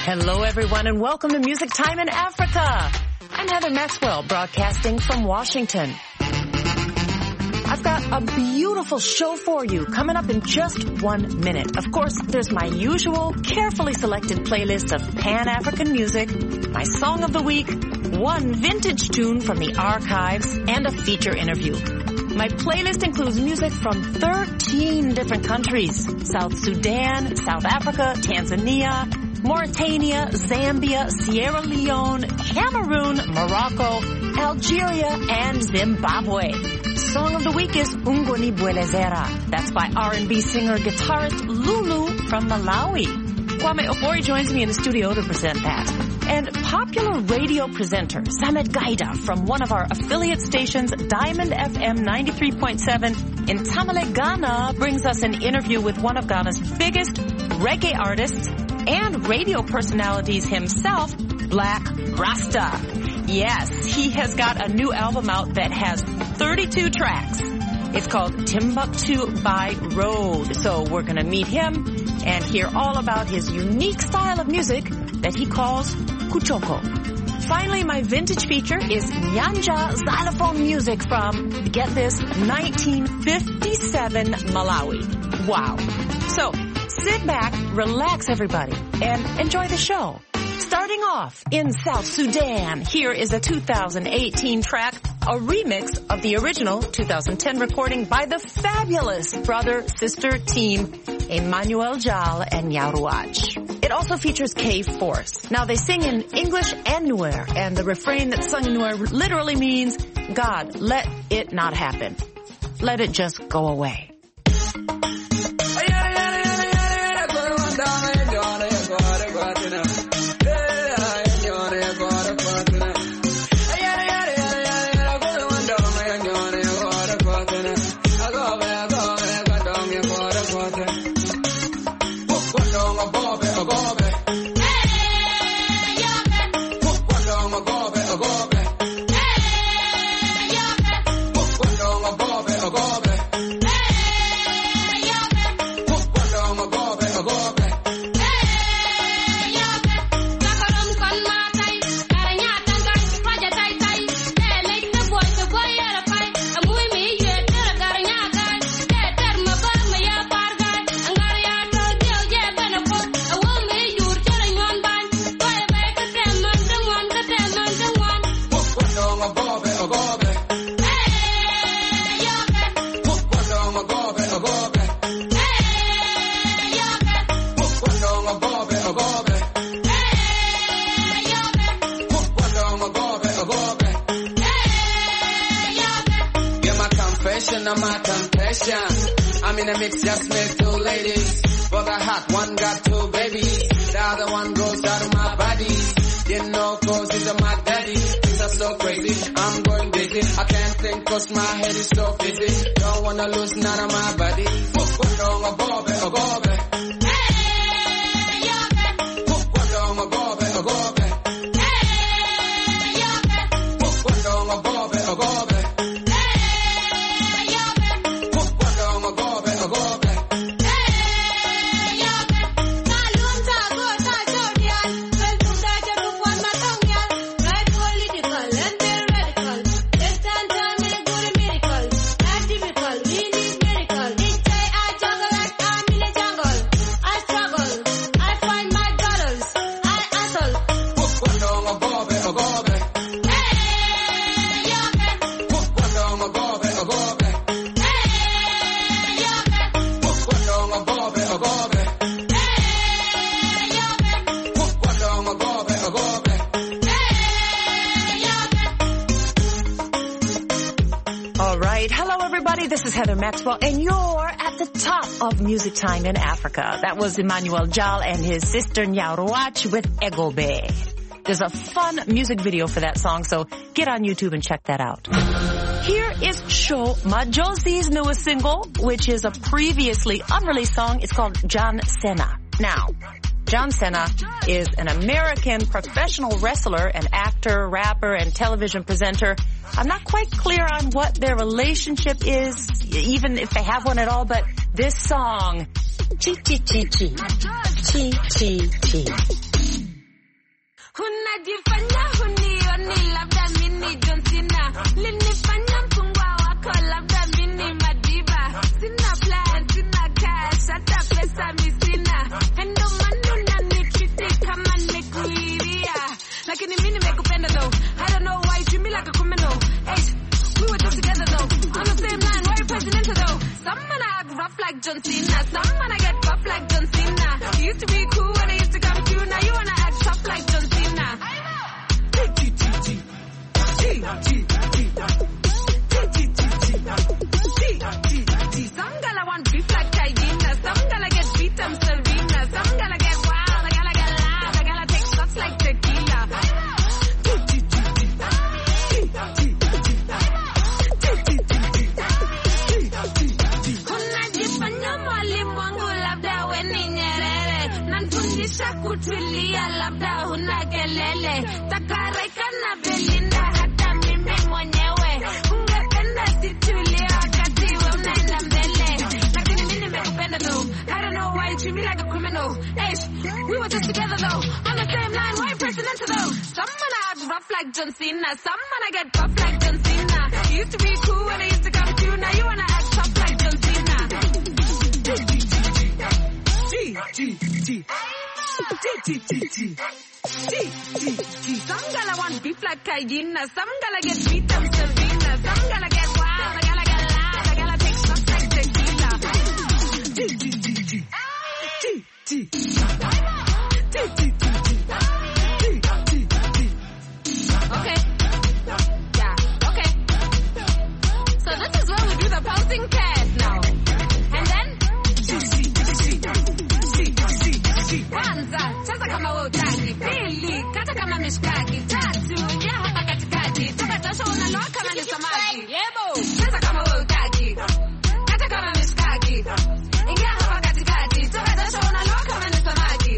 Hello, everyone, and welcome to Music Time in Africa. I'm Heather Maxwell, broadcasting from Washington. I've got a beautiful show for you coming up in just 1 minute. Of course, there's my usual carefully selected playlist of Pan-African music, my song of the week, one vintage tune from the archives, and a feature interview. My playlist includes music from 13 different countries: South Sudan, South Africa, Tanzania, Mauritania, Zambia, Sierra Leone, Cameroon, Morocco, Algeria, and Zimbabwe. Song of the week is Ungoni Bwelezera. That's by R&B singer-guitarist Lulu from Malawi. Kwame Ofori joins me in the studio to present that. And popular radio presenter Samet Gaida from one of our affiliate stations, Diamond FM 93.7 in Tamale, Ghana, brings us an interview with one of Ghana's biggest reggae artists and radio personalities himself, Black Rasta. Yes, he has got a new album out that has 32 tracks. It's called Timbuktu by Road. So we're going to meet him and hear all about his unique style of music that he calls Kuchoko. Finally, my vintage feature is Nyanja xylophone music from, get this, 1957 Malawi. Wow. So sit back, relax everybody, and enjoy the show. Starting off in South Sudan, here is a 2018 track, a remix of the original 2010 recording by the fabulous brother-sister team Emmanuel Jal and Nyaruach. It also features K-Force. Now they sing in English and Nuer, and the refrain that's sung in Nuer literally means, God, let it not happen. Let it just go away. I'm in a mix, just met two ladies. Both are hot, one got two babies. The other one grows out of my body. Didn't know cause he's a my daddy. Things are so crazy, I'm going busy. I can't think cause my head is so busy. Don't wanna lose none of my body. This is Heather Maxwell, and you're at the top of Music Time in Africa. That was Emmanuel Jal and his sister Nyaruach with Egobe. There's a fun music video for that song, so get on YouTube and check that out. Here is Sho Majosi's newest single, which is a previously unreleased song. It's called John Cena. Now, John Cena is an American professional wrestler, an actor, rapper, and television presenter. I'm not quite clear on what their relationship is, even if they have one at all, but this song, Chi Chi Chi Chi, Chi Chi Chi. Unajifanya hunioni labda mimi John Cena. Linifanya mpungwa wako labda mimi Madiba. Sina plan, sina cash, hata pesa mi sina. Endo manu na nitriti kama nikuiria. Lakini mimi nimekupenda though. I don't know why you treat me like a criminal. Hey, we were just together though. On the same line, why you presidential though? Some man I act rough like John Cena. Some man I get rough like John Cena. You used to be cool when I used to come to you. Now you wanna act tough like John Cena. Some gala want beef like Hyena. Some gala get beat up Serena. Some gala get wild. I gala get loud. I gala take shots like tequila. Unajifanya mwalimu wangu labda we ni Nyerere. Nanfundisha kutulia labda huna kelele. Takareka na Belinda hata mimi mwenyewe. Ungependa situlie wakati we unaenda mbele. Lakini mimi nimekupenda though. I don't know why you treat me like a criminal. Hey, we were just together though. On the same line, why you presidential though? Some man I act rough like John Cena. Some man I get rough like John Cena. You used to be cool when I used to come to you. Now you wanna act tough like John Cena. Some gala want beef like Hyena. Some gala get beat up Serena. Some gala get wild. I gala get loud. I gala take shots like tequila. Okay. Yeah, okay. So this is where we do the pouncing cat now. And then kwanza, cheza kama wewe utaki. Pili, kata kama mishkaki. Tatu, ingia hapa katikati. Toka jasho unaloa kama ni samaki. Yebo, cheza kama wewe utaki. Kata kama mishkaki. Ingia hapa katikati. Toka jasho unaloa kama ni samaki.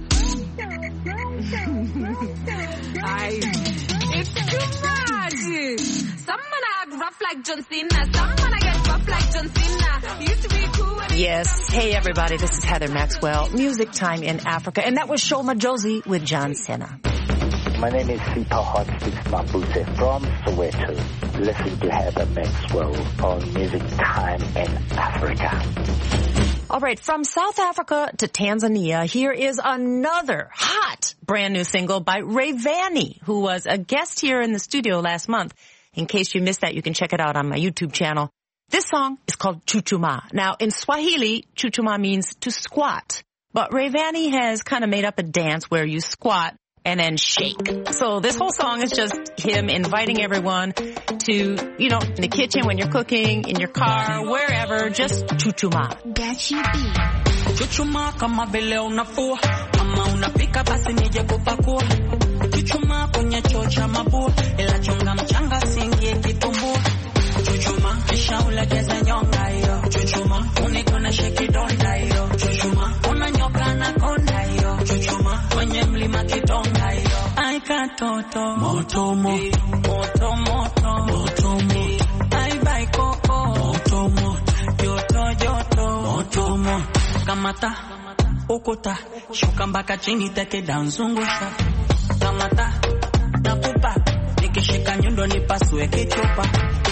It's too much. Some man I act rough like John Cena. Some man I get rough like John Cena. You used to be cool. Yes. Hey, everybody. This is Heather Maxwell. Music Time in Africa. And that was Shoma Josie with John Cena. My name is Sipa Hotsticks Mabuse from Soweto. Listen to Heather Maxwell on Music Time in Africa. All right, from South Africa to Tanzania, here is another hot brand new single by Rayvanny, who was a guest here in the studio last month. In case you missed that, you can check it out on my YouTube channel. This song is called Chuchuma. Now, in Swahili, Chuchuma means to squat. But Rayvanny has kind of made up a dance where you squat and then shake. So this whole song is just him inviting everyone to, you know, in the kitchen when you're cooking, in your car, wherever, just chuchuma. Chuchuma kama vile unafua, kama unapika basi nije kupakua. Chuchuma kwenye choo cha mabua, ila chunga mchanga singie kitumbua. Chuchuma kisha ulegeze nyonga hiyo. Chuchuma unikone shekidonda hiyo. Chuchuma unanyoka na konda hiyo. Chuchuma kwenye mlima kidonga hiyo. Ai katoto moto moto moto moto moto moto. Ai bai koko moto moto joto joto moto moto. Kamata ukuta shuka mpaka chini teke danzungusha. Kamata nakupa nikishika nyundo nipasue kichupa.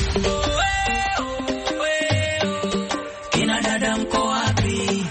Kina dada mko wapi?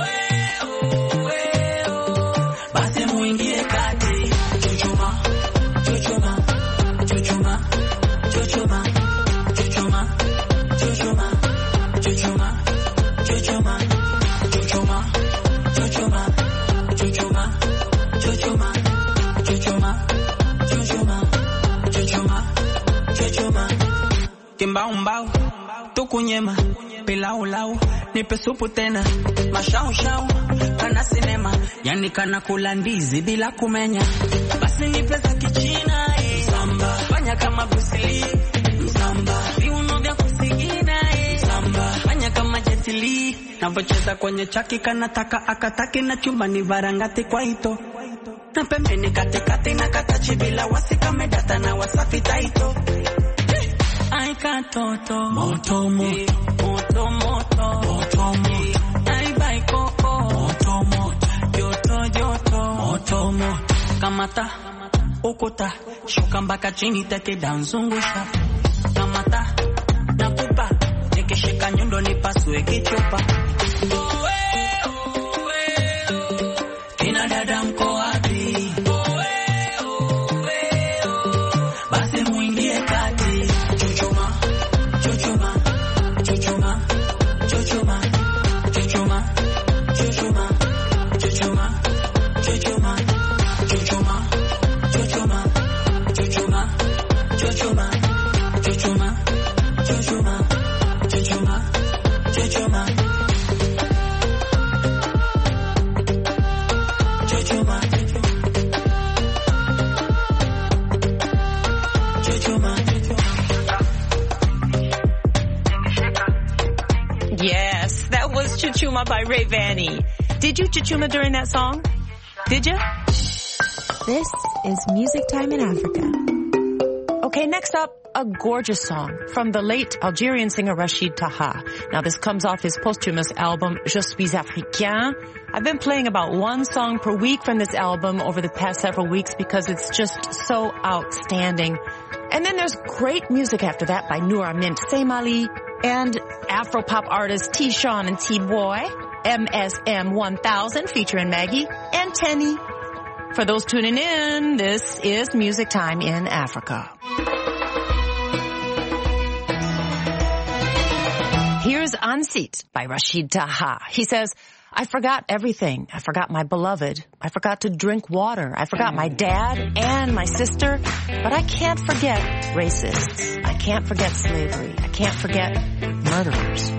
Basi muingie kati. Chuchuma, chuchuma, chuchuma, chuchuma, chuchuma, chuchuma, chuchuma, chuchuma, chuchuma, chuchuma, chuchuma, chuchuma, chuchuma, chuchuma, chuchuma, chuchuma. Kimbao mbao, tukunyema, pilau lau, nipe supu tena, mashau shau, kana sinema, yani kana kula ndizi bila kumenya. Basi nipe za kichina, samba, fanya kama Bruce Lee, samba, viuno vya kusigina, samba, fanya kama Jet Li, navocheza kwenye chaki kanataka akataki na chumba ni varangati kwa hito. Na pembeni katikati na katachi bila wasika medata na wasafi taito. Ai katoto moto moto moto moto moto moto. Ai bai koko moto moto joto joto moto moto. Kamata Okota, shuka mpaka chini teke danzungusha. Kamata, nakupa, nikishika nyundo nipasue kichupa. Kina dada mko wapi? Basi muingie kati. Chuchuma, chuchuma, chuchuma, chuchuma, chuchuma, chuchuma, chuchuma, chuchuma, chuchuma, chuchuma, chuchuma, chuchuma, chuchuma, chuchuma, chuchuma, chuchuma. Yes, that was Chuchuma by Ray Vanny. Did you chuchuma during that song? Did you? This is Music Time in Africa. Okay, next up, a gorgeous song from the late Algerian singer Rachid Taha. Now, this comes off his posthumous album, Je suis africain. I've been playing about one song per week from this album over the past several weeks because it's just so outstanding. And then there's great music after that by Noura Mint Semali and Afropop artists T-Sean and T-Boy, MSM 1000 featuring Maggie and Tenny. For those tuning in, this is Music Time in Africa. Here's Ansit by Rachid Taha. He says, I forgot everything. I forgot my beloved. I forgot to drink water. I forgot my dad and my sister. But I can't forget racists. I can't forget slavery. I can't forget murderers.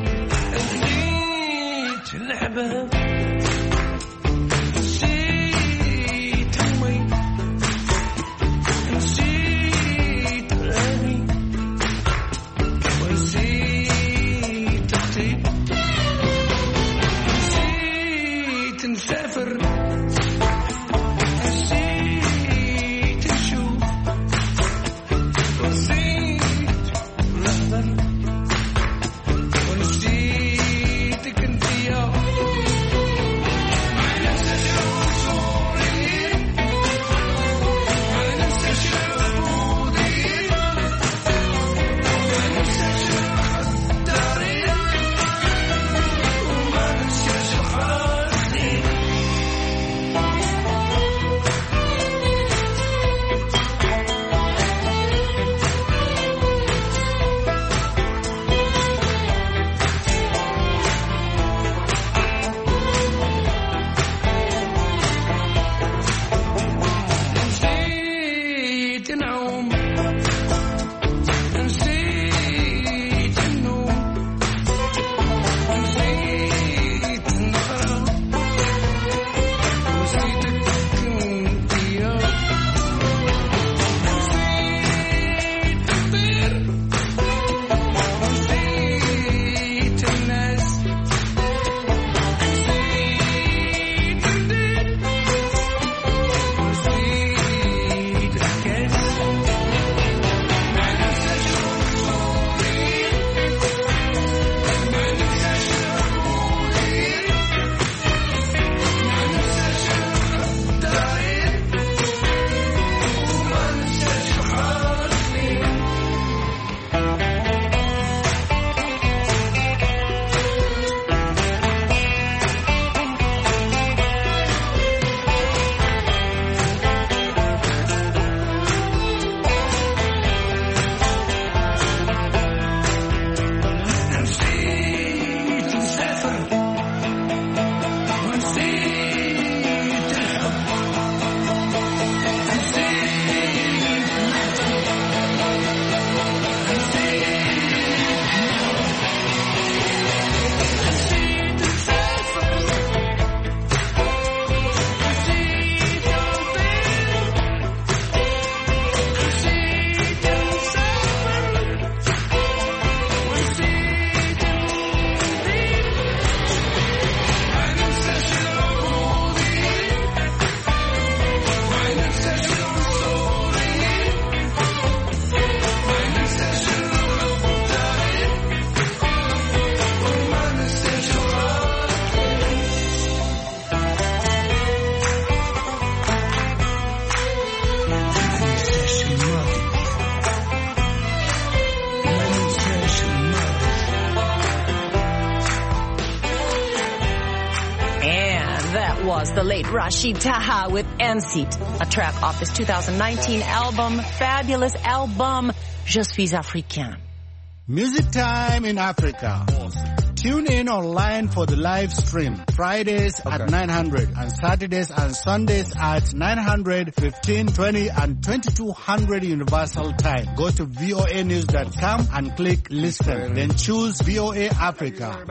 the late Rashid Taha with Enseat, a track off his 2019 album, fabulous album, Je suis africain. Music Time in Africa. Tune in online for the live stream. Fridays at 900 and Saturdays and Sundays at 900, 1520 and 2200 Universal Time. Go to voanews.com and click listen. Then choose VOA Africa.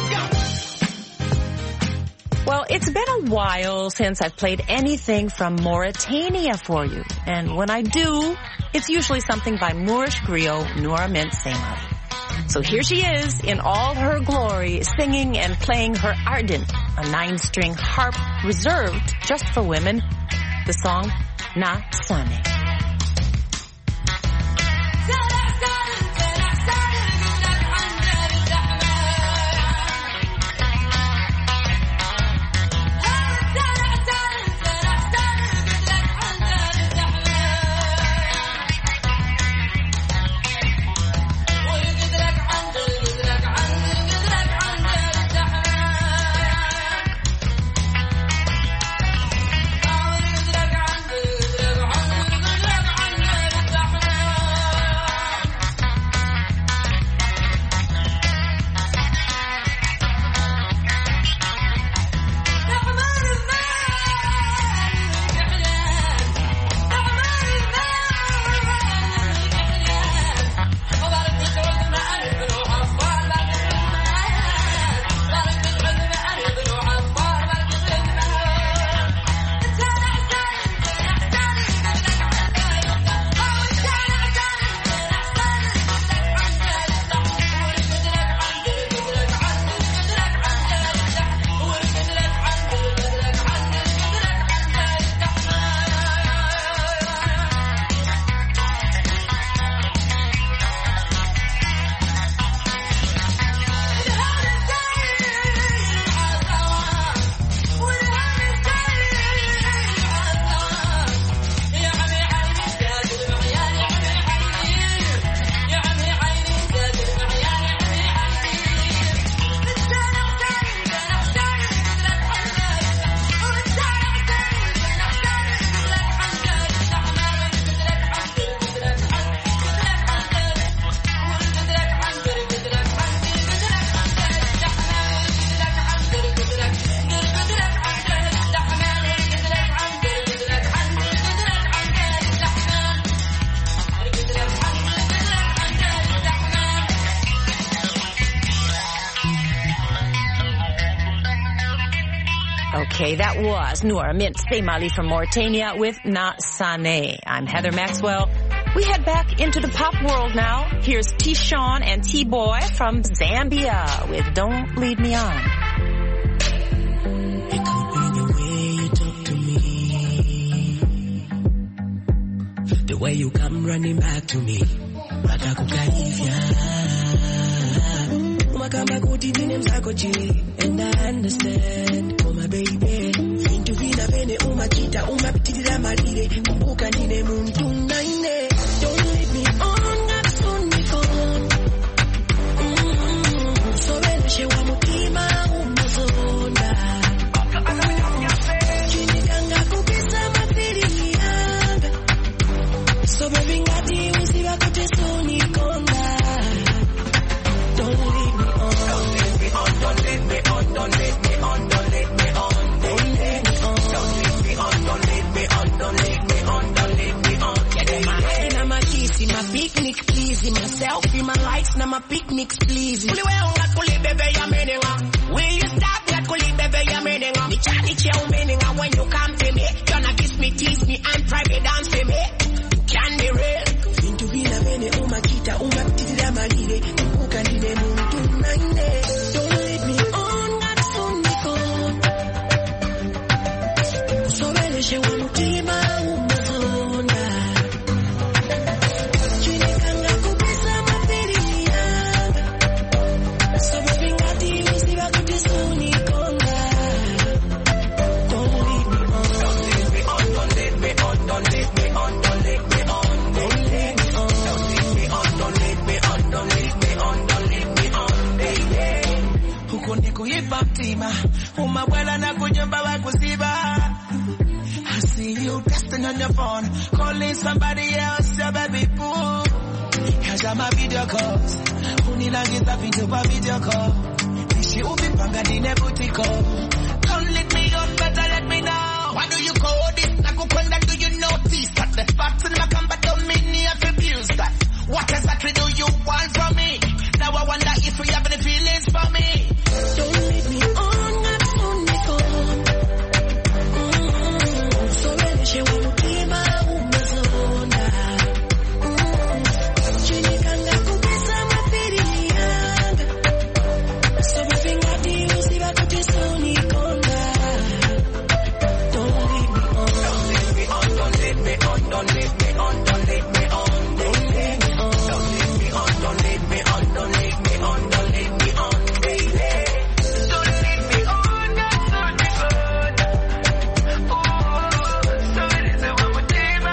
Well, it's been a while since I've played anything from Mauritania for you. And when I do, it's usually something by Moorish griot Noura Mint Seymali. So here she is in all her glory, singing and playing her ardent, a 9-string harp reserved just for women, the song Na Sane. Okay, that was Noura Mint Seymali from Mauritania with Na Sane. I'm Heather Maxwell. We head back into the pop world now. Here's T-Sean and T-Boy from Zambia with Don't Lead Me On. It could be the way you talk to me, the way you come running back to me. Baka kukaribia umakamba kuti ndine mzako chili, and I understand, oh my baby. Vintu vina vene umachita umapitirira malire, kumbuka ndine muntu naine. Don't leave me on, ngakufunikon. Sobereshe wa mutima umazonda. Chinikanga kupisa mapiri yanga. So baby ngati usiwa kote sonikonda. Don't leave me on. Don't leave me on, don't leave me on, don't leave me on, don't leave me on. Don't leave me on, don't leave me on, don't leave me on, don't leave me on, don't leave me on. Yeah, my kissy, my picnic pleasing, my selfie, my likes, now my picnics pleasing. Will you stop that kuli bebe ya meninga? Ni chani cheo meninga when you come to me. Gonna kiss me, tease me, and private dance for me. Can be real. Vintu vina vene umakita umapitirira malire, kumbuka ndine muntu naine. Don't leave me on, ngakufunikon. Sobereshe wa mutima umazonda. Chinikanga kupisa mapiri yanga. So baby ngati usiwa kuti sonikonda. Don't leave me on, don't leave me on, don't leave me on, don't leave me on, don't leave me on. Don't leave me on, don't leave me on, don't leave me on, don't leave me on, don't leave me on, baby. Huko ndiko hip hop tima, umabwela na kunyumba wa kusiba. texting on your phone, calling somebody else, your baby boo. Here's my video calls. Unilangiza video pa video call. Nishi upipanga dine butiko. Come let me on, better let me know. Why do you call this? Nakupenda, do you notice that the facts in my combat don't mean you have to abuse that? What exactly do you want from me? Now I wonder if you have any feelings for me. Don't leave me on, not on the phone. So when she won't keep my umazona. Chinikanga kupesa mapiri niyanga. So baby ngati usiba kutesoni konga. Don't leave me on. Don't leave me on, don't leave me on, don't leave me on, don't leave me on. Don't leave me on, don't leave me on, don't leave me on, don't leave me on, don't leave me on, baby. Don't leave me on, that's not the good. Oh, so it is a woman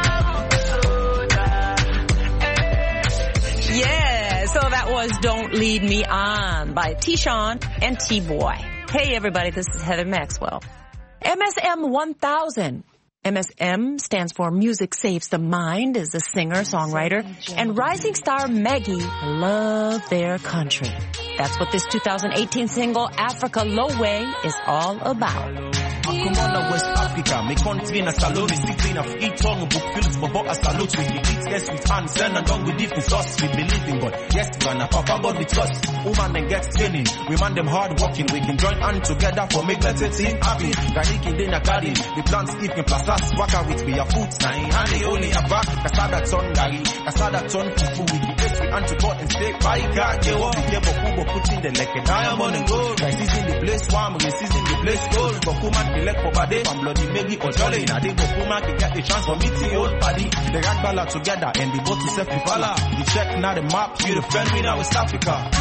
Yeah, so that was Don't Lead Me On by T-Sean and T-Boy. Hey everybody, this is Heather Maxwell. MSM 1000. MSM stands for Music Saves the Mind, is a singer, songwriter, and rising star Maggie love their country. That's what this 2018 single, Africa Low Way, is all about. Kumana West Africa, me country na salon, discipline of each song, book films, but a salute with the beats, yes, with hands, and along with different sauce, we believe in God. Yes, we gonna Papa God with us. Woman then get skinny, we man them hard working, we can join hands together for make better team happy. Ganiki in the garden, the plants keep in plus us, waka with me a foot, na honey only a back, kasada ton gari, kasada ton fufu, we can face we hand to God and stay by God, yeah, what we get for Kubo, put in the like a diamond and gold, guys, is in the place warm, we is in the place gold, but Kuman elect for body, from bloody maybe or jolly. Now they go Puma can get the chance for meeting old party. They got balla together and they both to self Impala. You check now the map, you the friend me now West Africa.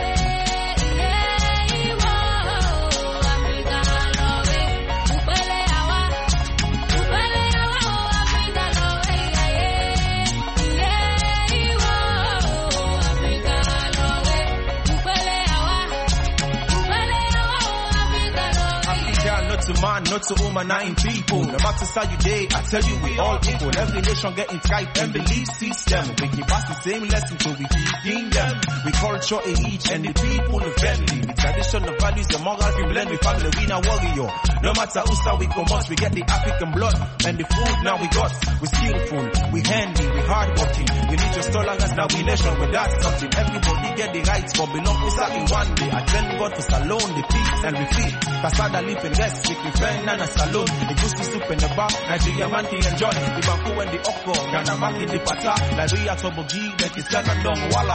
Not to man, not to woman, 9 people. No matter how you day, I tell you we all equal. Every nation getting tight and belief system. We keep pass the same lesson till we teaching them. We culture each and the people, the family. The tradition, the values, the morals, we blend with family. We not warrior. No matter who's how we come out, we get the African blood and the food now we got. We skillful, we handy, we hardworking. We need your tolerance now we nation, but that's something. Everybody get the rights for belong exactly one day. I thank God for Salon, the peace and we feel. Kasada live in rest, we can find and a salon. The goosey soup in the bar, Nigeria man can enjoy. The banku and the okro, Ghana man in the pata. Nigeria tobogi, that is like a long walla.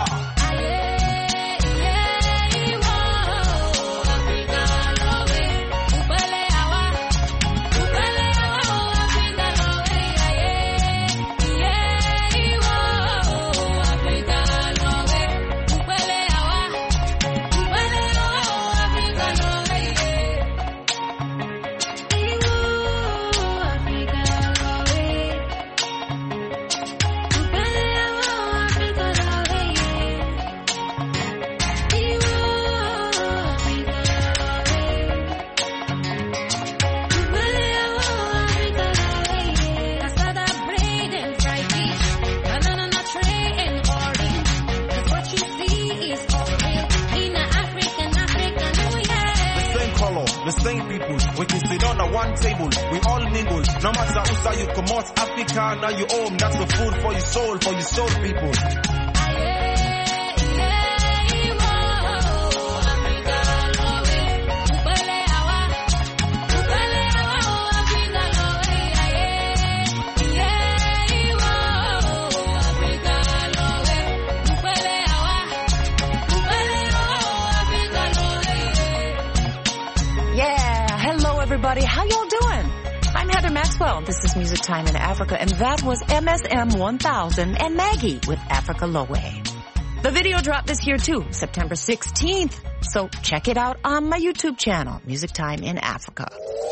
The same people, we can sit on a one table, we all mingle. No matter who's how you come out, Africa, now you home. That's the food for your soul people. Everybody, how y'all doing? I'm Heather Maxwell. This is Music Time in Africa, and that was MSM 1000 and Maggie with Africa Low Way. The video dropped this year too, September 16th. So check it out on my YouTube channel, Music Time in Africa.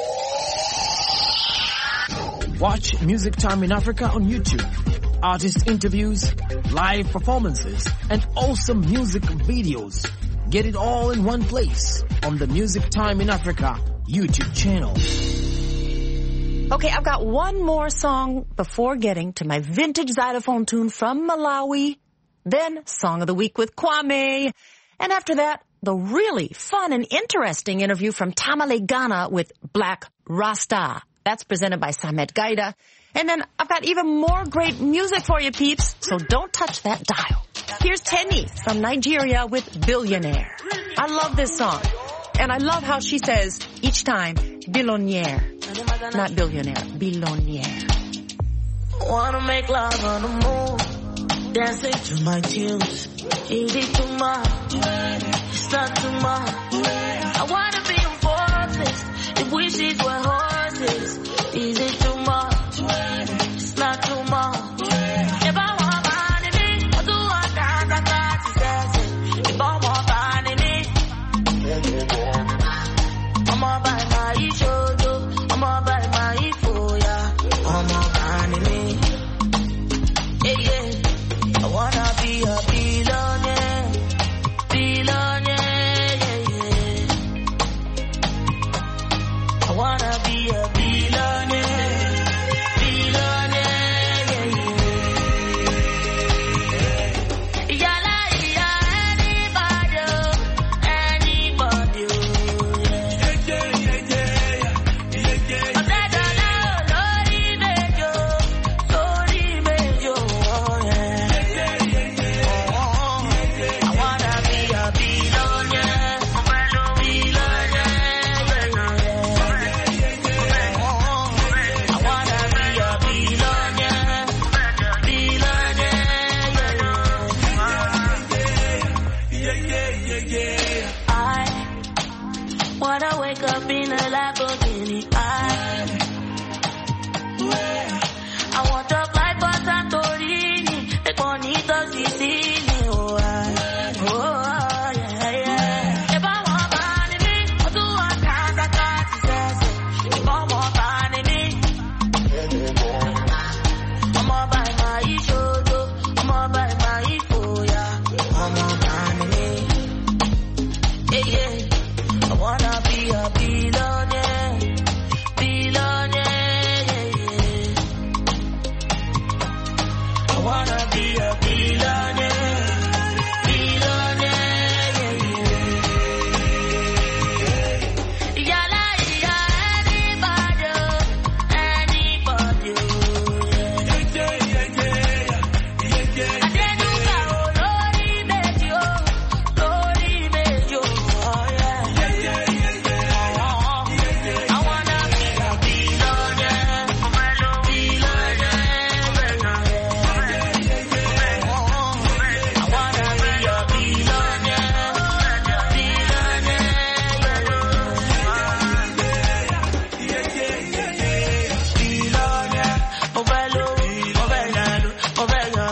Watch Music Time in Africa on YouTube. Artist interviews, live performances, and awesome music videos. Get it all in one place on the Music Time in Africa YouTube channel. Okay, I've got one more song before getting to my vintage xylophone tune from Malawi, then Song of the Week with Kwame, and after that, the really fun and interesting interview from Tamale Ghana with Black Rasta. That's presented by Samet Gaida. And then I've got even more great music for you, peeps, so don't touch that dial. Here's Tenny from Nigeria with Billionaire. I love this song. And I love how she says each time, billionaire. Not billionaire, billionaire. Wanna make love on the moon, dancing to my tunes. Is it too much? It's not too much. I wanna be on forces, if wishes were horses. Is it too much? It's not too much. If I want money, I do what I got to say. If I want money, I'ma buy my shojo, I'ma buy my foya, I'ma buy me. Yeah, yeah. I wanna be a billionaire, billionaire, yeah, yeah. I wanna be a billionaire, billionaire, yeah, yeah. Yalla, yeah, anybody, anybody, yeah. I said, Lori Bejo, yeah. I wanna be a billionaire, billionaire, yeah, yeah. I wanna be a billionaire, billionaire, yeah. I wanna wake up in a Lamborghini. I want to fly for Santorini, the bonito Sicily. Oh, yeah, yeah. If I want money, I do what I got to say. If I want money, I'ma buy my shojo, I'ma buy my foya, I'ma buy me. Yeah, yeah. I wanna be a billionaire, billionaire, yeah, yeah. I wanna be a billionaire, billionaire, yeah, yeah. Yalla, yeah, anybody, anybody, yeah. Adenuga, oh, Lori Bejo, oh, yeah. I wanna be a billionaire, billionaire, yeah. I wanna be a billionaire, billionaire, Ovelo, Ovelo, Ovelo,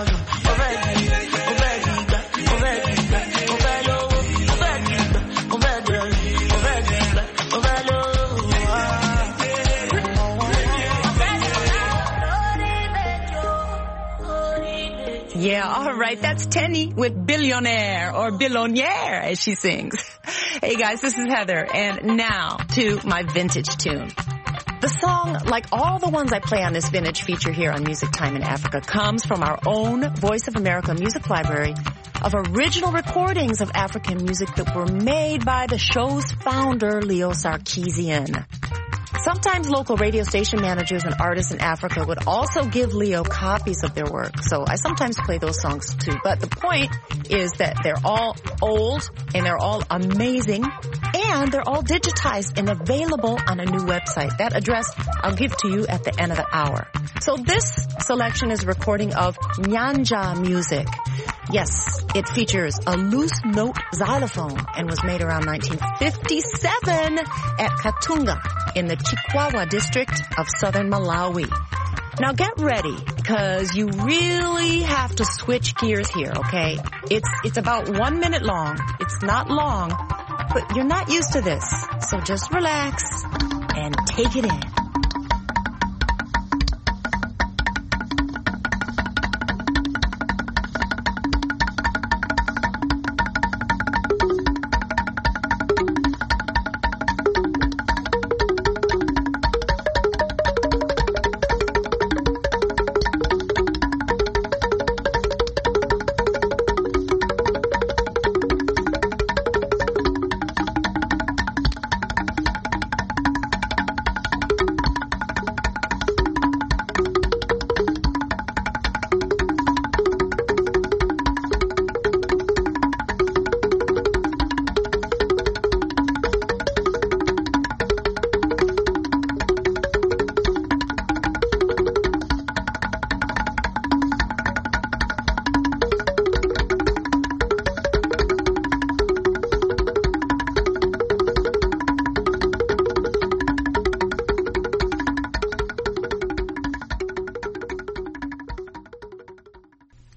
Yeah, all right. That's Tenny with Billionaire, or Billionaire, as she sings. Hey, guys, this is Heather, and now to my vintage tune. The song, like all the ones I play on this vintage feature here on Music Time in Africa, comes from our own Voice of America music library of original recordings of African music that were made by the show's founder, Leo Sarkeesian. Sometimes local radio station managers and artists in Africa would also give Leo copies of their work, so I sometimes play those songs too. But the point is that they're all old and they're all amazing, and they're all digitized and available on a new website. That address I'll give to you at the end of the hour. So this selection is a recording of Nyanja music. Yes, it features a loose note xylophone and was made around 1957 at Katunga in the Chikwawa district of southern Malawi. Now get ready, because you really have to switch gears here, okay? It's about 1 minute long. It's not long, but you're not used to this. So just relax and take it in.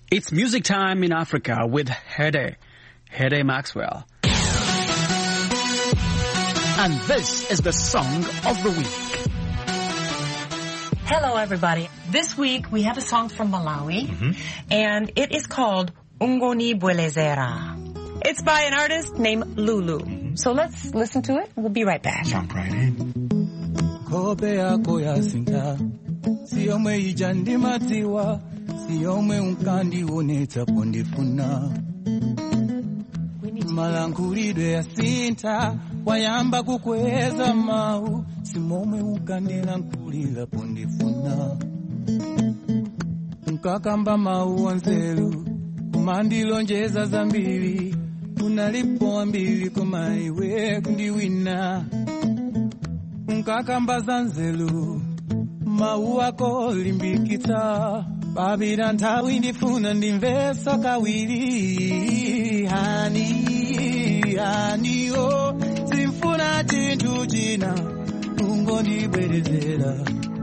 It's Music Time in Africa with Hede Maxwell. And this is the song of the week. Hello, everybody. This week we have a song from Malawi, and it is called Ungondibwelezera. It's by an artist named Lulu. So let's listen to it. We'll be right back. Jump right in. Siyomwe ijandi matiwa, siyomwe unkandi woneta pondifuna. Malankulidwe ya sinta, wayamba kukweza mau, simomwe unkandi lankulila pondifuna. Nkakamba mau wanzelu, kumandilonjeza zambili, unalipo ambili kumaiwe kundiwina. Nkakamba zanzelu, mau wako limbikita, babira ntawi ndifuna ndimvesa kawiri. Hani, oh, simfuna chintu china, ungondibwelezera.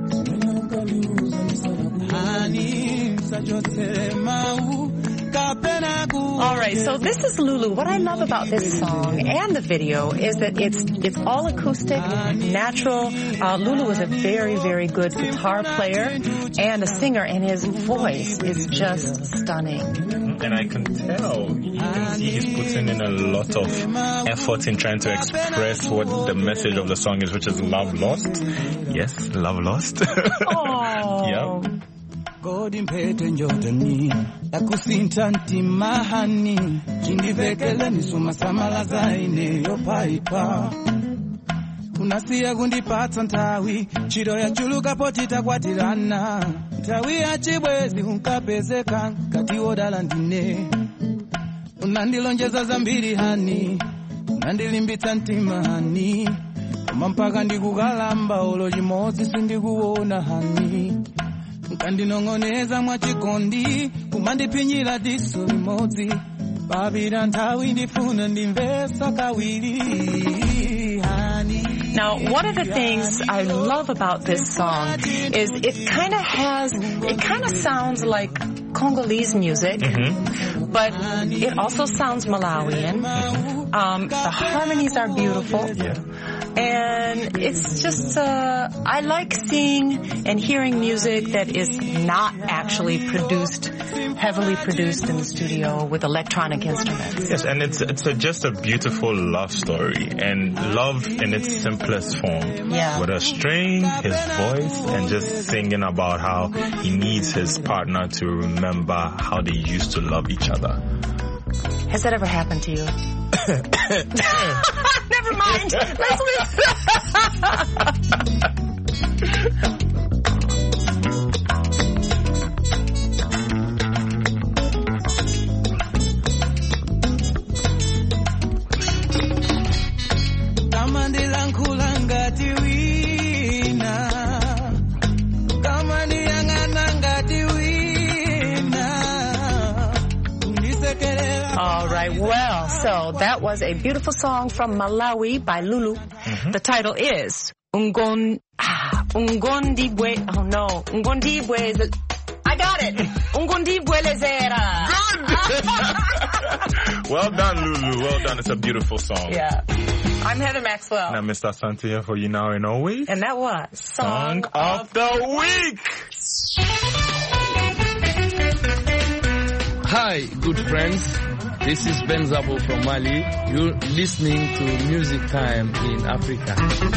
Hani, sachotere mau. All right, so this is Lulu. What I love about this song and the video is that it's all acoustic, natural. Lulu is a very, very good guitar player and a singer, and his voice is just stunning. And I can tell, you can see he's putting in a lot of effort in trying to express what the message of the song is, which is love lost. Yes, love lost. Oh. Yeah. Godi mpete njotani, lakusinta ntimahani, chindivekele nisuma samala zaine yopaipa. Unasiya kundipatsa ntawi, chiro ya chuluka potita kwatirana. Ntawi ya chibwezi unkapezeka, kati odala ndine. Unandilonjeza zambiri hani, unandilimbitsa ntimahani. Koma mpaka ndikukalamba olo chimodzi sindikuona hani. Kandinongoneza mwachikondi, kumandipinyira diso limodzi. Babira ntawi ndifuna ndimvesa kawiri. Now, one of the things I love about this song is it kind of sounds like Congolese music, but it also sounds Malawian. The harmonies are beautiful. Yeah. And it's just, I like seeing and hearing music that is not actually heavily produced in the studio with electronic instruments. Yes, and it's just a beautiful love story, and love in its simplest form. Yeah. With a string, his voice, and just singing about how he needs his partner to remember how they used to love each other. Has that ever happened to you? Never mind. Let's listen. All right, well, so that was a beautiful song from Malawi by Lulu. The title is Ungondibwe. Oh no, Ungondibwe. I got it. Ungondibwelezera. Good. Well done, Lulu. Well done. It's a beautiful song. Yeah. I'm Heather Maxwell. And I'm Mr. Santia for you now and always. And that was Song of the Week. Hi, good friends. This is Ben Zabo from Mali. You're listening to Music Time in Africa.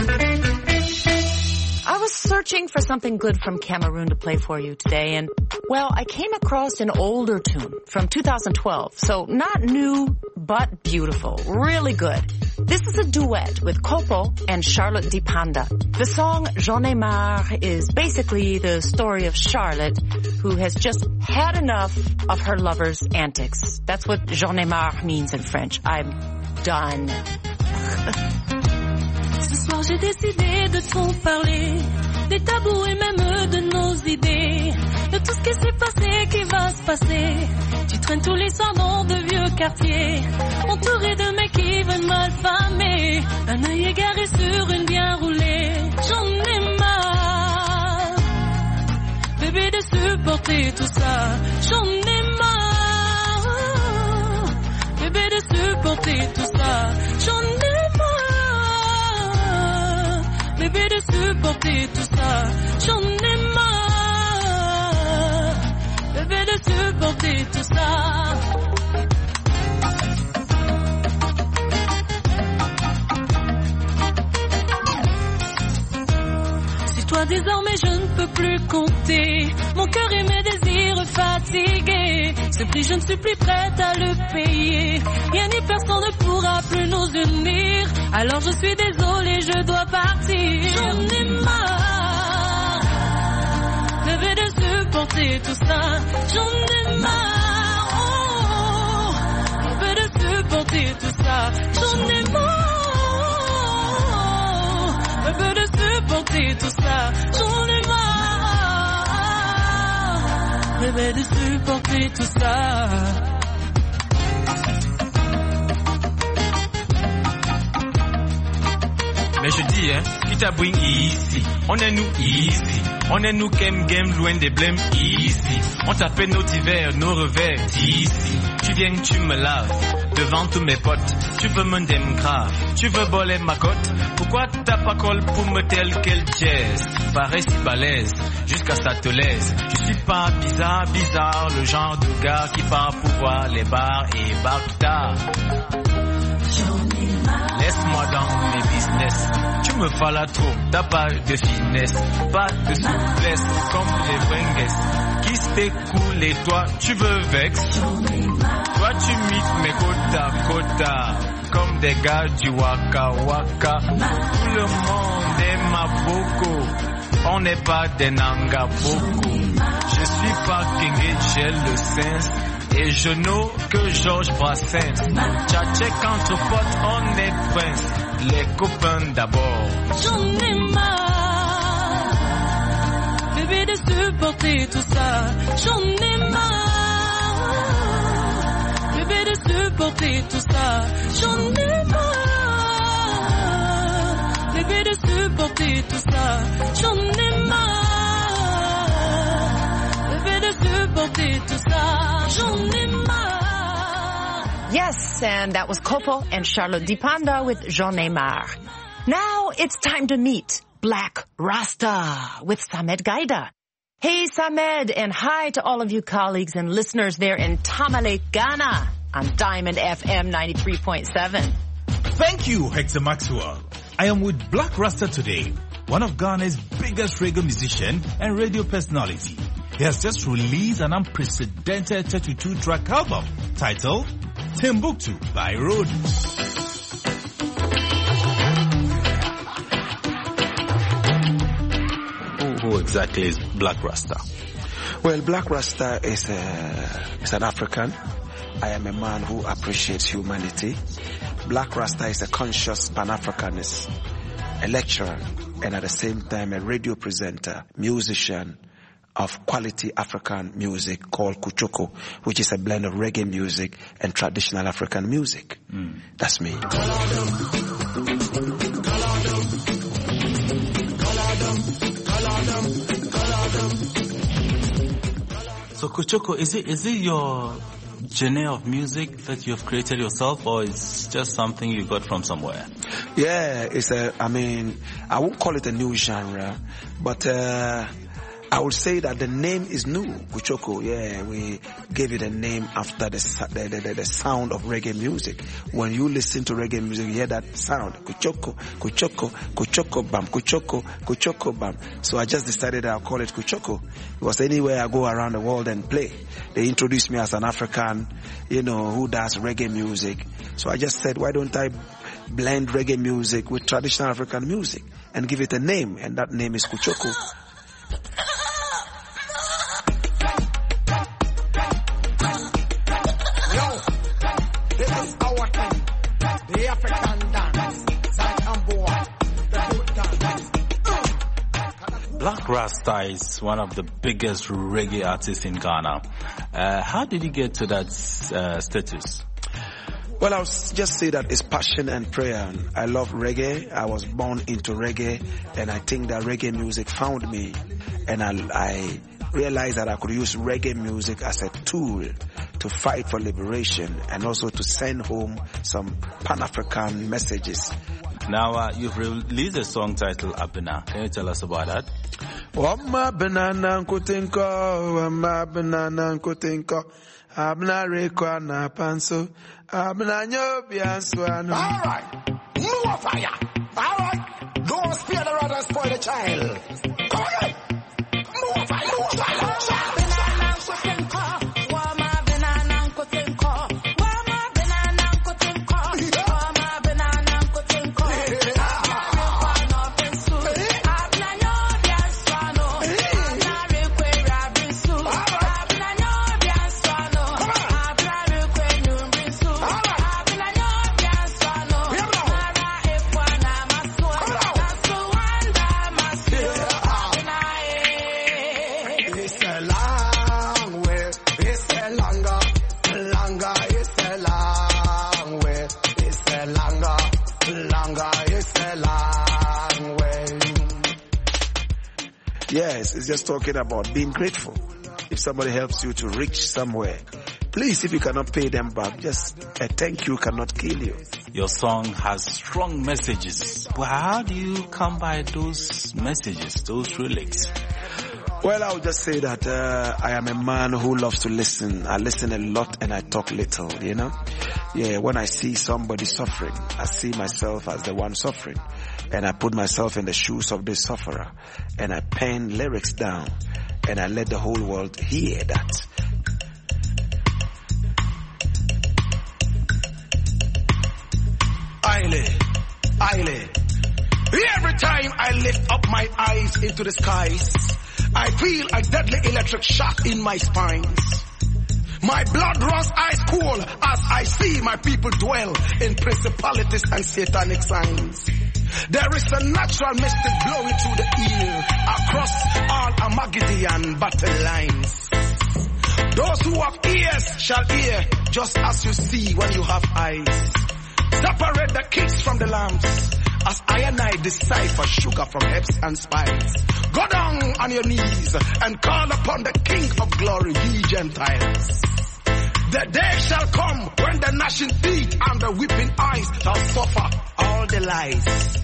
I was searching for something good from Cameroon to play for you today, and, well, I came across an older tune from 2012. So not new, but beautiful. Really good. This is a duet with Kopo and Charlotte Dipanda. The song J'en ai marre is basically the story of Charlotte, who has just had enough of her lover's antics. That's what J'en ai marre means in French. I'm done. Ce soir j'ai décidé de trop parler, des tabous et même de nos idées, de tout ce qui s'est passé, qui va se passer. Tu traînes tous les soirs dans de vieux quartiers, entouré de mecs qui veulent malfamer, un œil égaré sur une bien roulée. J'en ai marre, bébé, de supporter tout ça. J'en ai marre. supporter tout ça. J'en ai marre, bébé, de supporter tout ça. J'en ai marre, bébé, de supporter tout ça. Toi désormais je ne peux plus compter mon cœur et mes désirs fatigués. Ce prix je ne suis plus prête à le payer. Rien ni personne ne pourra plus nous unir. Alors je suis désolée, je dois partir. J'en ai marre, bébé, de supporter tout ça. J'en ai marre, oh, bébé, de supporter tout ça. J'en ai marre, bébé, de supporter tout ça. J'en ai marre, bébé, de supporter tout ça. Mais je dis, qui t'a bring ici? On est nous easy. On est nous game loin des blèmes easy. On t'appelle nos hivers, nos revers ici. Tu viens, tu me laves devant tous mes potes. Tu veux me dem grave, tu veux voler ma cote. Pourquoi t'as pas call pour me tel quel jazz? Pareil si balèze, jusqu'à ça te laisse. Je suis pas bizarre, le genre de gars qui part pour voir les bars et bars plus tard. Laisse-moi dans mes business. Tu me falas trop, t'as pas de finesse, pas de souplesse comme les bringues. Qui s'écoule et toi tu veux vex. Toi tu mites mes côte à côte comme des gars du Waka Waka. Tout le monde est ma boko. On n'est pas des Nanga Boko. Je suis pas Kenge, j'ai le sens. Et je know que Georges Brassens. Tchatchek entre potes, on est prince. Les copains d'abord. J'en ai marre, bébé, de supporter tout ça. J'en ai marre, bébé, de supporter tout ça. J'en ai marre, bébé, de supporter tout ça. J'en ai marre, bébé, de supporter tout ça. J'en ai marre. Yes, and that was Kopo and Charlotte Dipanda with J'en ai marre. Now it's time to meet Black Rasta with Samed Gaida. Hey Samed, and hi to all of you colleagues and listeners there in Tamale, Ghana on Diamond FM 93.7. Thank you, Hector Maxwell. I am with Black Rasta today, one of Ghana's biggest reggae musician and radio personality. He has just released an unprecedented 32-track album titled Timbuktu by Road. Who exactly is Black Rasta? Well, Black Rasta is an African. I am a man who appreciates humanity. Black Rasta is a conscious Pan-Africanist, a lecturer, and at the same time a radio presenter, musician of quality African music called Kuchoko, which is a blend of reggae music and traditional African music. That's me. So Kuchoko, is it your genre of music that you've created yourself, or it's just something you got from somewhere? Yeah, I won't call it a new genre, but I would say that the name is new, Kuchoko. Yeah, we gave it a name after the sound of reggae music. When you listen to reggae music, you hear that sound, Kuchoko, Kuchoko, Kuchoko bam, Kuchoko, Kuchoko bam. So I just decided I'll call it Kuchoko, because anywhere I go around the world and play, they introduce me as an African, who does reggae music. So I just said, why don't I blend reggae music with traditional African music and give it a name, and that name is Kuchoko. Black Rasta is one of the biggest reggae artists in Ghana. How did you get to that status? Well, I'll just say that it's passion and prayer. I love reggae. I was born into reggae, and I think that reggae music found me. And I realized that I could use reggae music as a tool to fight for liberation and also to send home some Pan-African messages. Now, you've released a song titled Abena. Can you tell us about that? Wama banana nkutinko, wama banana nkutinko, abna rekwa na panso, abna nyobi answano. All right, more fire. All right, don't spare the rod and spoil the child. Come again, more fire, more fire. Yes, it's just talking about being grateful. If somebody helps you to reach somewhere, please, if you cannot pay them back, just a thank you cannot kill you. Your song has strong messages. But how do you come by those messages, those lyrics? Well, I would just say that I am a man who loves to listen. I listen a lot and I talk little, you know. Yeah, when I see somebody suffering, I see myself as the one suffering. And I put myself in the shoes of the sufferer. And I pen lyrics down. And I let the whole world hear that. Aile. Every time I lift up my eyes into the skies, I feel a deadly electric shock in my spines. My blood runs ice cold as I see my people dwell in principalities and satanic signs. There is a natural mystic blowing through the ear across all Armageddon battle lines. Those who have ears shall hear, just as you see when you have eyes. Separate the kids from the lambs, as I and I decipher sugar from herbs and spice. Go down on your knees and call upon the King of glory, ye Gentiles. The day shall come when the gnashing teeth and the weeping eyes shall suffer all the lies.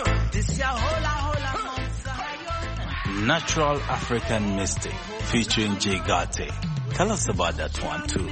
Natural African Mystic featuring Jay Gate. Tell us about that one too.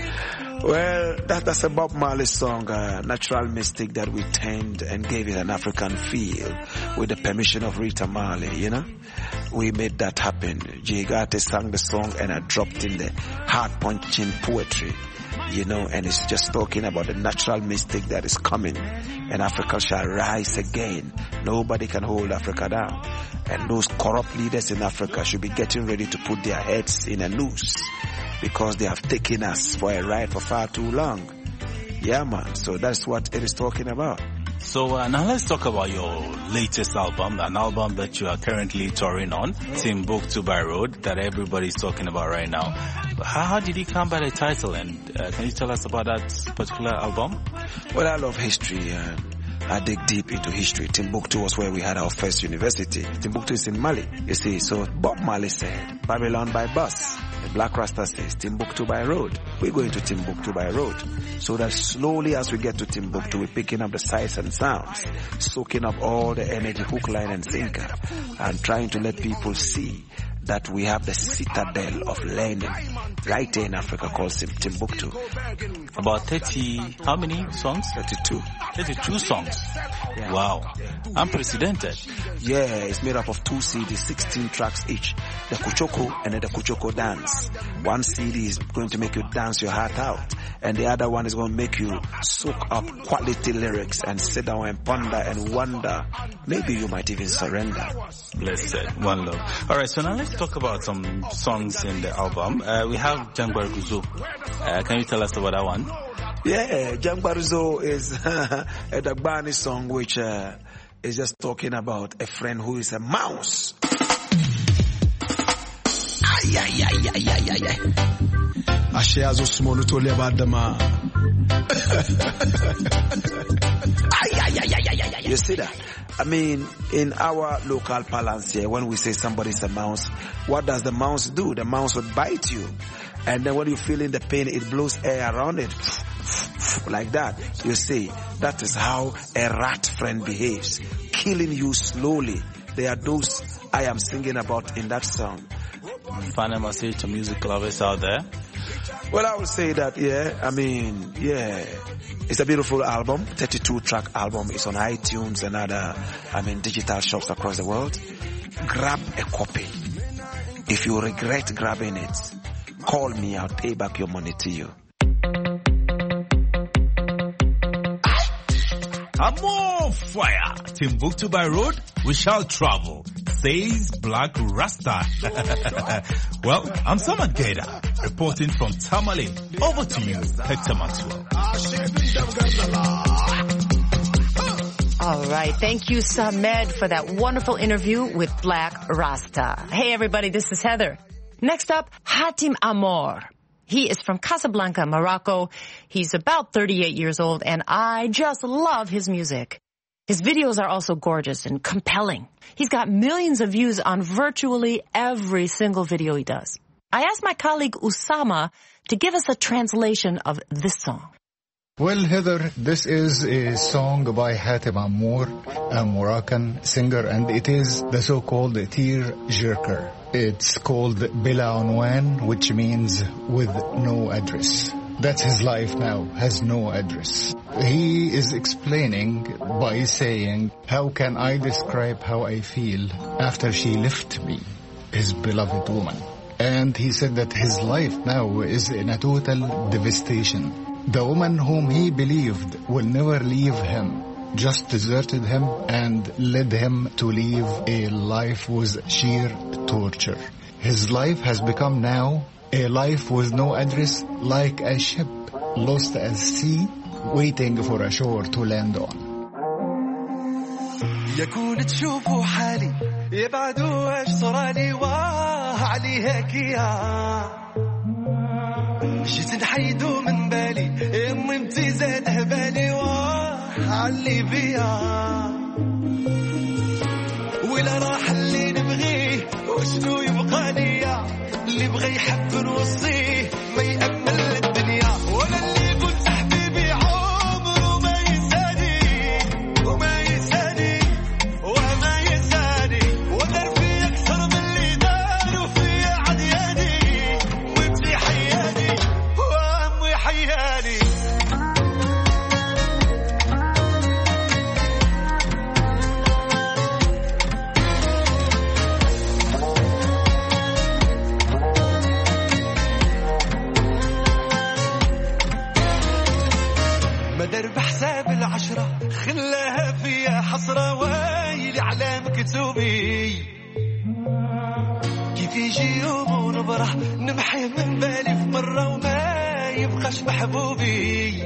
Well, that's a Bob Marley song, Natural Mystic, that we turned and gave it an African feel with the permission of Rita Marley, you know. We made that happen. Jay Gate sang the song and I dropped in the heart-punching poetry, you know, and it's just talking about the natural mystic that is coming and Africa shall rise again. Nobody can hold Africa down. And those corrupt leaders in Africa should be getting ready to put their heads in a noose because they have taken us for a ride for far too long. Yeah, man. So that's what it is talking about. So now let's talk about your latest album, an album that you are currently touring on, Timbuktu by Road, that everybody's talking about right now. How did you come by the title, and can you tell us about that particular album? Well, I love history. I dig deep into history. Timbuktu was where we had our first university. Timbuktu is in Mali, you see. So Bob Marley said, Babylon by bus. The Black Rasta says, Timbuktu by road. We're going to Timbuktu by road. So that slowly as we get to Timbuktu, we're picking up the sights and sounds, soaking up all the energy, hook, line, and sinker, and trying to let people see that we have the citadel of learning right there in Africa called Timbuktu. About 30, how many songs? 32. 32 songs. Yeah. Wow. Unprecedented. Yeah, it's made up of 2 CDs, 16 tracks each. The Kuchoko and then the Kuchoko dance. One CD is going to make you dance your heart out. And the other one is going to make you soak up quality lyrics and sit down and ponder and wonder. Maybe you might even surrender. Blessed. One love. Alright, so now let's talk about some songs in the album. We have Jangbar Guzo. Can you tell us about that one? Yeah, Jangbar Guzo is a Dagbani song which is just talking about a friend who is a mouse. Asheazo small tole badama. You see that? I mean, in our local parlance here, when we say somebody's a mouse, what does the mouse do? The mouse would bite you. And then when you're feeling the pain, it blows air around it. Like that. You see, that is how a rat friend behaves. Killing you slowly. They are those I am singing about in that song. Final message to music lovers out there? Well, I would say that, it's a beautiful album, 32-track album. It's on iTunes and other, digital shops across the world. Grab a copy. If you regret grabbing it, call me, I'll pay back your money to you. I'm on fire. Timbuktu by road, we shall travel, says Black Rasta. Well, I'm Samad Gaida, reporting from Tamale. Over to you, Hector Maxwell. All right. Thank you, Samed, for that wonderful interview with Black Rasta. Hey, everybody, this is Heather. Next up, Hatim Amor. He is from Casablanca, Morocco. He's about 38 years old, and I just love his music. His videos are also gorgeous and compelling. He's got millions of views on virtually every single video he does. I asked my colleague Usama to give us a translation of this song. Well, Heather, this is a song by Hatim Amor, a Moroccan singer, and it is the so-called tear jerker. It's called Bila Unwan, which means with no address. That's his life now, has no address. He is explaining by saying, how can I describe how I feel after she left me, his beloved woman? And he said that his life now is in a total devastation. The woman whom he believed will never leave him just deserted him and led him to live a life with sheer torture. His life has become now a life with no address, like a ship lost at sea, waiting for a shore to land on. يكون تشوفوا حالي يبعدوا ايش صرالي وعليها كيها جيت نحيدو من بالي امي متي زاده بالي وعلي بيها ولا راح اللي نبغيه وشنو يبقى ليا اللي بغى يحب نوصيه ما يأمل الدنيا ولا اللي قلت حبيبي عمره ما يساني وما يساني وما يساني ودار في أكثر من اللي دار وفي عدياني وابني حياني وأمي حياني مدر بحساب العشرة خلاها فيها حسرة ويلي على مكتوبي كيف يجي يوم ونبرح نمحي من بالي في مرة وما يبقاش محبوبي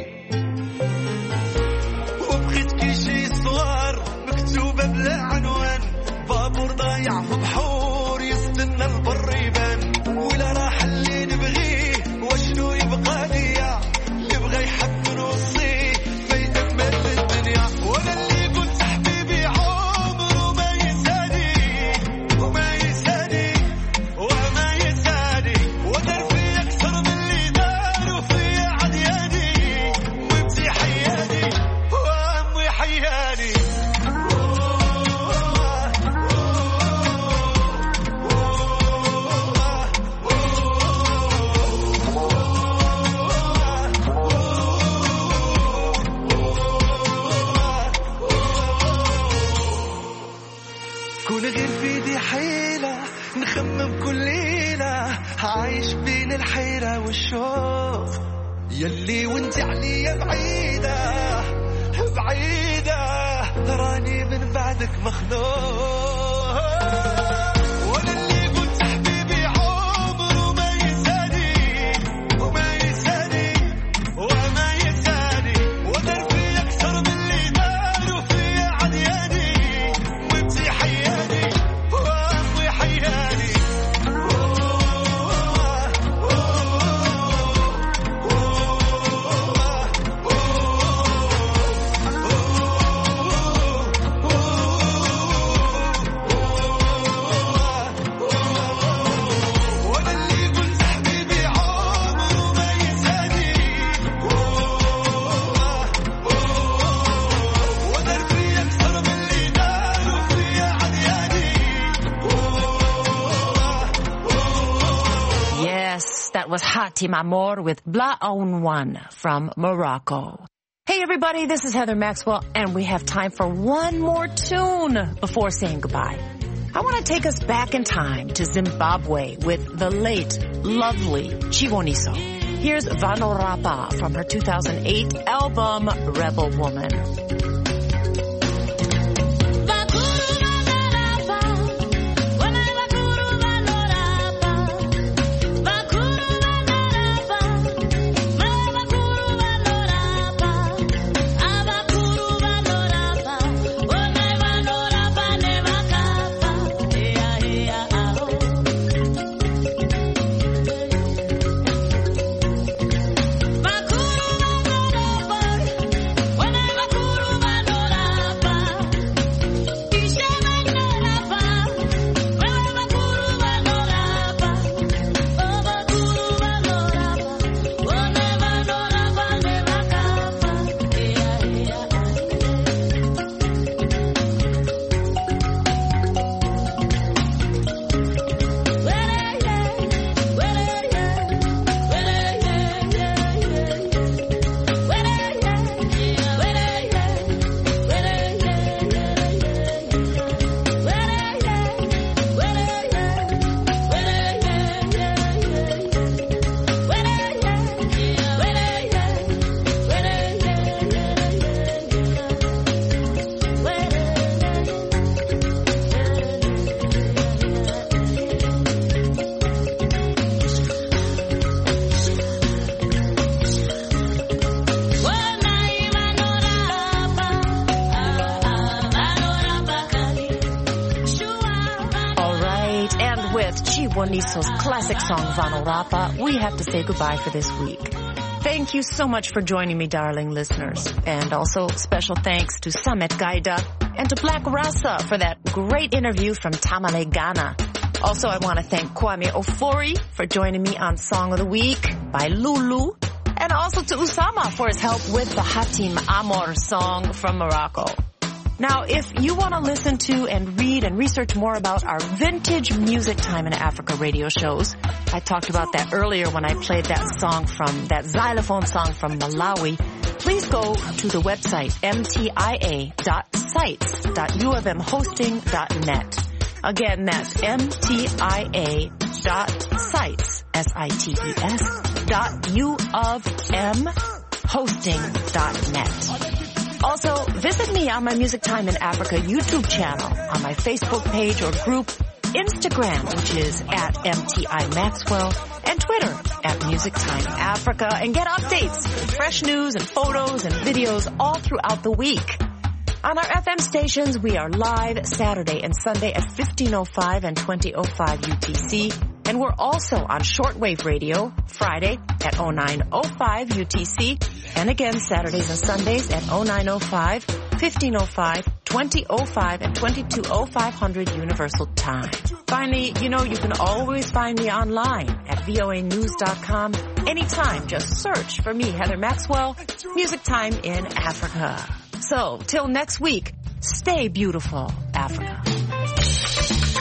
وبغيت كي شي صور مكتوبة بلا عنوان بابور ضايع في بحور يستنى البر يبان ولا راح اللي نبغيه وشنو يبقى ليا اللي بغى يحب نوصيه ولا اللي قلت حبيبي عمره ما يساني وما يساني وما يساني ودار في أكثر من اللي دار وفي عدياني وابني حياني وأمي حياني كون غير في دي حيلة نخمم كل ليلة عايش بين الحيرة والشوق يلي وانت عليا بعيدة بعيدة راني من بعدك مخنوق ولا اللي قلت حبيبي عمره ما يساني وما يساني وما يساني ودار في أكثر من اللي دار وفي عدياني وابني حياني وأمي حياني Yes, that was Hatim Amor with Bla One from Morocco. Hey everybody, this is Heather Maxwell, and we have time for one more tune before saying goodbye. I want to take us back in time to Zimbabwe with the late, lovely Chiboniso. Here's Vanorapa from her 2008 album, Rebel Woman. Chiboniso's classic song, Vanorapa, we have to say goodbye for this week. Thank you so much for joining me, darling listeners. And also special thanks to Samet Gaida and to Black Rasa for that great interview from Tamale, Ghana. Also, I want to thank Kwame Ofori for joining me on Song of the Week by Lulu. And also to Usama for his help with the Hatim Amor song from Morocco. Now, if you want to listen to and read and research more about our vintage Music Time in Africa radio shows, I talked about that earlier when I played that xylophone song from Malawi, please go to the website mtia.sites.ufmhosting.net. Again, that's mtia.sites, sites.ufmhosting.net. Also, visit me on my Music Time in Africa YouTube channel, on my Facebook page or group, Instagram, which is at MTI Maxwell, and Twitter at Music Time Africa, and get updates, fresh news and photos and videos all throughout the week. On our FM stations, we are live Saturday and Sunday at 15:05 and 20:05 UTC. And we're also on shortwave radio Friday at 09:05 UTC. And again, Saturdays and Sundays at 09:05, 15:05, 20:05, and 22:0500 Universal Time. Finally, you can always find me online at voanews.com. Anytime, just search for me, Heather Maxwell, Music Time in Africa. So, till next week, stay beautiful, Africa.